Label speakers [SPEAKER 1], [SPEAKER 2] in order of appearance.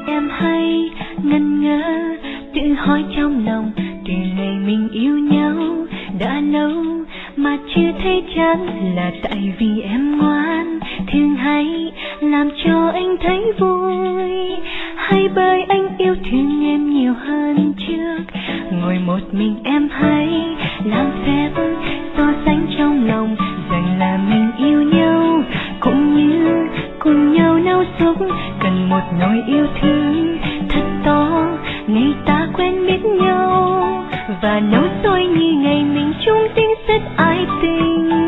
[SPEAKER 1] em hay ngần ngơ tự hỏi trong lòng, từ ngày mình yêu nhau đã lâu mà chưa thấy chán, là tại vì em ngoan thường hay làm cho anh thấy vui, hay bởi anh yêu thương em nhiều hơn trước. Ngồi một mình em hay làm phép so sánh trong lòng rằng là mình yêu nhau, cũng như cùng nhau nấu súp, cần một nồi yêu thương thật to ngày ta quen biết nhau, và nấu sôi như ngày mình chung tiếng rất ái tình.